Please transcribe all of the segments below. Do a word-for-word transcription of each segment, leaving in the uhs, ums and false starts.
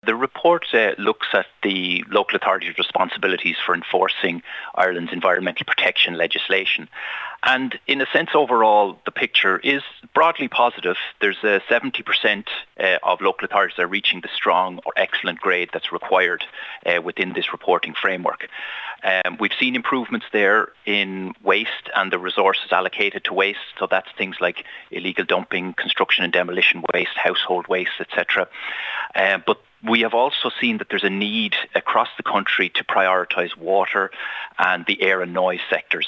the report uh, looks at the local authorities' responsibilities for enforcing Ireland's environmental protection legislation. And in a sense, overall, the picture is broadly positive. There's a seventy percent uh, of local authorities that are reaching the strong or excellent grade that's required uh, within this reporting framework. Um, we've seen improvements there in waste and the resources allocated to waste. So that's things like illegal dumping, construction and demolition waste, household waste, et cetera. Uh, but we have also seen that there's a need across the country to prioritise water and the air and noise sectors.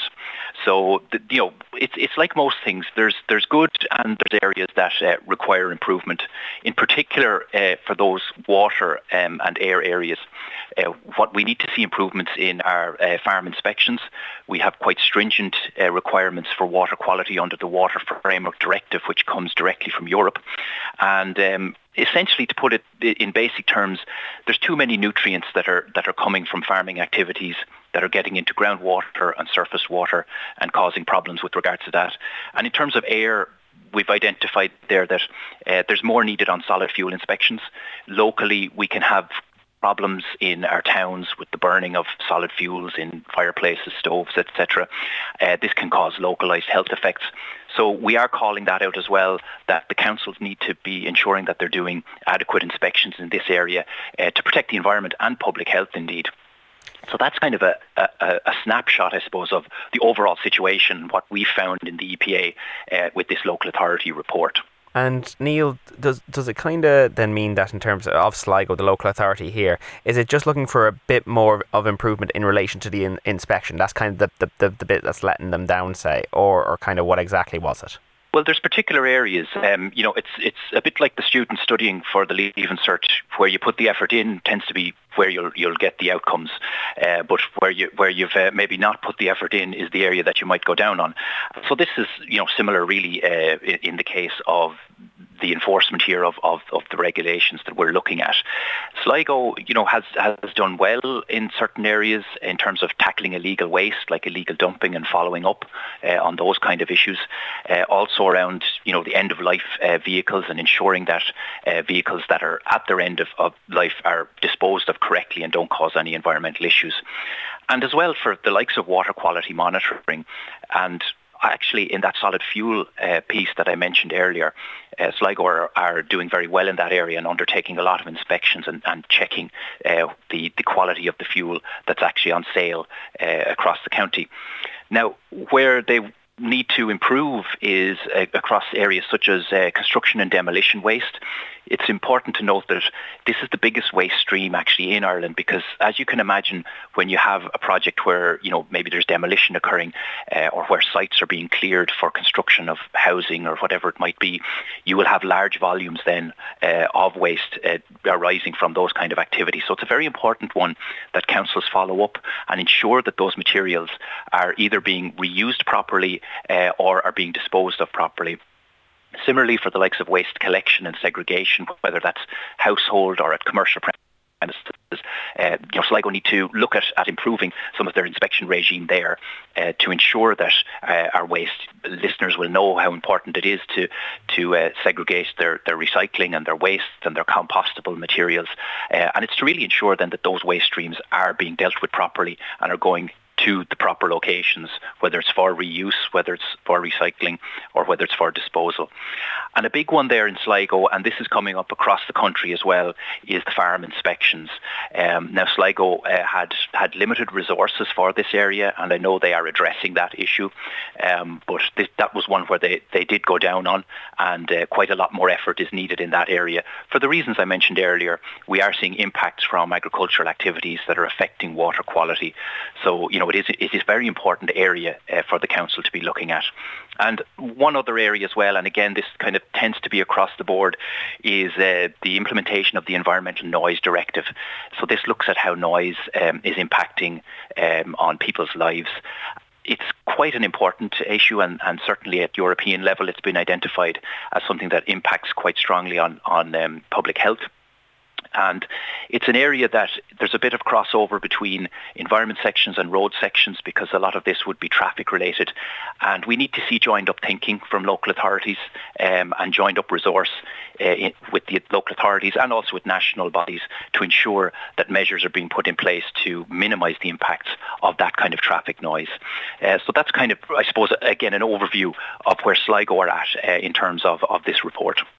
So, the, you know, it's it's like most things. There's there's good and there's areas that uh, require improvement. In particular, uh, for those water um, and air areas, uh, what we need to see improvements in are uh, farm inspections. We have quite stringent uh, requirements for water quality under the Water Framework Directive, which comes directly from Europe, and um, essentially, to put it in basic terms, there's too many nutrients that are that are coming from farming activities that are getting into groundwater and surface water and causing problems with regards to that. And in terms of air, we've identified there that uh, there's more needed on solid fuel inspections. Locally, we can have problems in our towns with the burning of solid fuels in fireplaces, stoves, et cetera. Uh, this can cause localised health effects. So we are calling that out as well, that the councils need to be ensuring that they're doing adequate inspections in this area uh, to protect the environment and public health indeed. So that's kind of a, a, a snapshot, I suppose, of the overall situation, what we found in the E P A uh, with this local authority report. And Neil, does does it kind of then mean that in terms of Sligo, the local authority here, is it just looking for a bit more of improvement in relation to the in- inspection? That's kind of the, the, the, the bit that's letting them down, say, or, or kind of what exactly was it? Well, there's particular areas, um, you know, it's it's a bit like the student studying for the Leaving Cert, where you put the effort in tends to be where you'll you'll get the outcomes, uh, but where you where you've uh, maybe not put the effort in is the area that you might go down on. So this is, you know, similar really uh, in, in the case of the enforcement here of, of, of the regulations that we're looking at. Sligo, you know, has has done well in certain areas in terms of tackling illegal waste, like illegal dumping and following up uh, on those kind of issues. Uh, also around, you know, the end of life uh, vehicles and ensuring that uh, vehicles that are at their end of, of life are disposed of correctly and don't cause any environmental issues. And as well for the likes of water quality monitoring. And actually in that solid fuel uh, piece that I mentioned earlier, uh, Sligo are, are doing very well in that area and undertaking a lot of inspections and, and checking uh, the, the quality of the fuel that's actually on sale uh, across the county. Now, where they need to improve is uh, across areas such as uh, construction and demolition waste. It's important to note that this is the biggest waste stream actually in Ireland, because as you can imagine, when you have a project where, you know, maybe there's demolition occurring uh, or where sites are being cleared for construction of housing or whatever it might be, you will have large volumes then uh, of waste uh, arising from those kind of activities. So it's a very important one that councils follow up and ensure that those materials are either being reused properly uh, or are being disposed of properly. Similarly, for the likes of waste collection and segregation, whether that's household or at commercial premises, uh, you know, Sligo need to look at, at improving some of their inspection regime there uh, to ensure that uh, our waste listeners will know how important it is to to uh, segregate their, their recycling and their waste and their compostable materials. Uh, and it's to really ensure then that those waste streams are being dealt with properly and are going to the proper locations, whether it's for reuse, whether it's for recycling, or whether it's for disposal. And a big one there in Sligo, and this is coming up across the country as well, is the farm inspections. Um, now, Sligo uh, had had limited resources for this area, and I know they are addressing that issue, um, but this, that was one where they, they did go down on, and uh, quite a lot more effort is needed in that area. For the reasons I mentioned earlier, we are seeing impacts from agricultural activities that are affecting water quality. So, you know, it is, it is a very important area uh, for the council to be looking at. And one other area as well, and again, this kind of tends to be across the board, is uh, the implementation of the Environmental Noise Directive. So this looks at how noise um, is impacting um, on people's lives. It's quite an important issue, and, and certainly at European level it's been identified as something that impacts quite strongly on, on um, public health. And it's an area that there's a bit of crossover between environment sections and road sections, because a lot of this would be traffic related. And we need to see joined up thinking from local authorities um, and joined up resource uh, in, with the local authorities and also with national bodies to ensure that measures are being put in place to minimise the impacts of that kind of traffic noise. Uh, so that's kind of, I suppose, again, an overview of where Sligo are at uh, in terms of, of this report.